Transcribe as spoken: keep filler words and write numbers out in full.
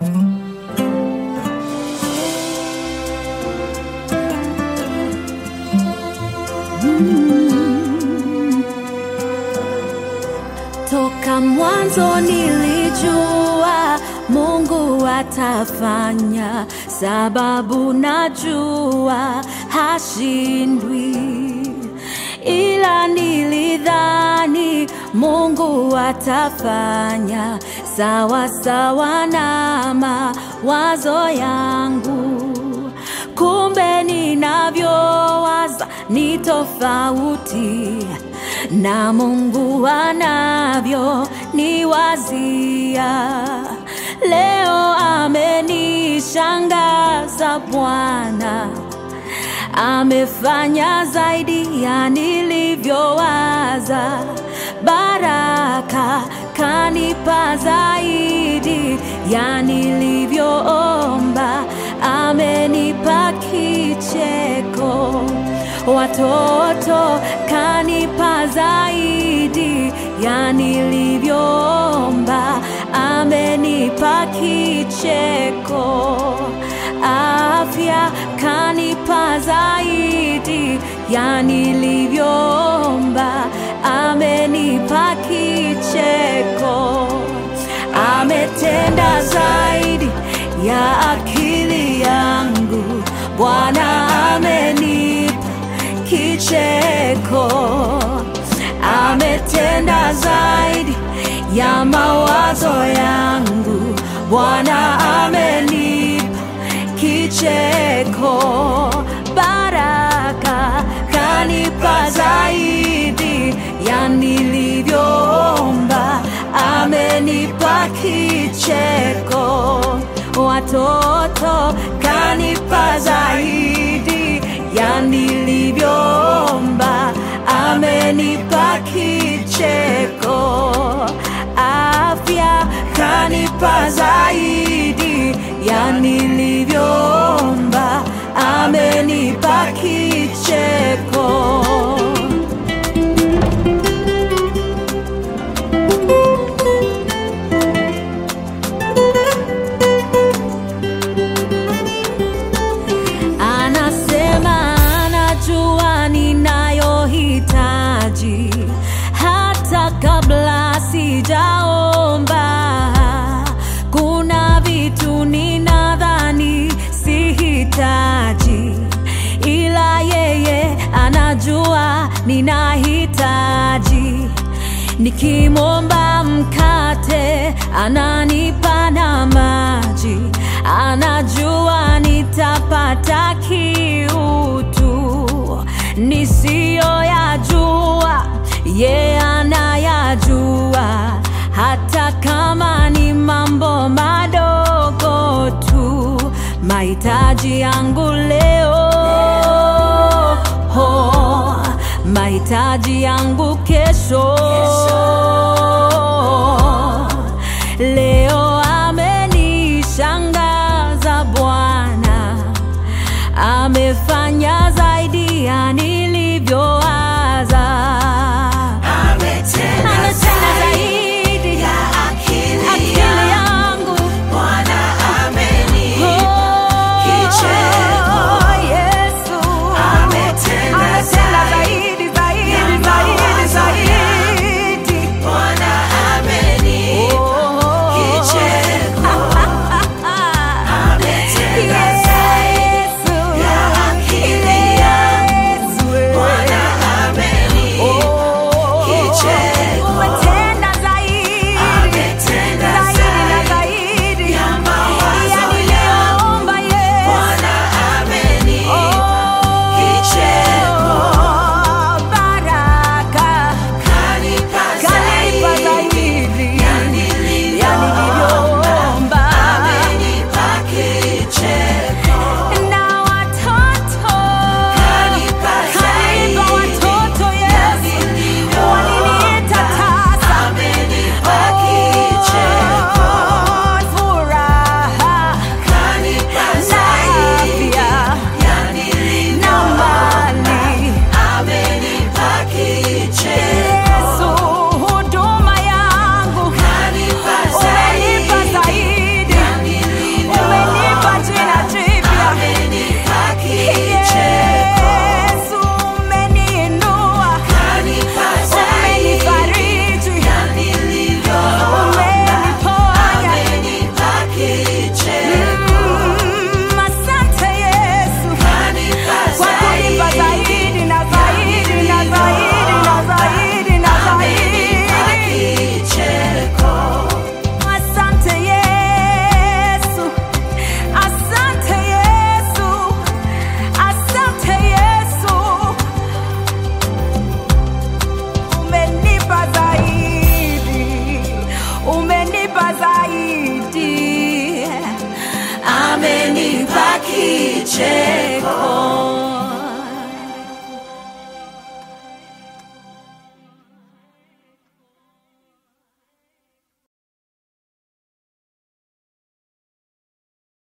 Toka mwanzo nilijua Mungu atafanya, sababu najua hashindwi. Ila nilidhani Mungu atafanya sawa sawa na mawazo yangu, kumbe ninavyowaza ni tofauti na Mungu anavyo niwazia. Leo amenishangaza Bwana, amefanya zaidi ya nilivyowaza. Baraka kanipa zaidi ya nilivyoomba, amenipa kicheko. Watoto kanipa zaidi ya nilivyoomba, amenipa kicheko. Afya kanipa zaidi ya nilivyoomba, amenipa kicheko. Ametenda zaidi ya akili yangu, Bwana amenipa kicheko. Ametenda zaidi ya mawazo yangu, Bwana amenipa kicheko. Baraka kanipa zaidi ya nilivyoomba, amenipa kicheko. Watoto kanipa zaidi ya nilivyoomba, amenipa kicheko. Afya kanipa zaidi ya nilivyoomba, amenipa kicheko. Anasema anajua ninayohitaji hata kabla sijaomba. Kuna vitu ninadhani sihitaji, ila yeye anajua ninahitaji. Nikimwomba mkate ananipa na maji, anajua nitapata kiutu. Nisiyoyajua yeye anayajua, hata kama ni mambo madogo tu. Mahitaji yangu leo, oh, mahitaji yangu kesho.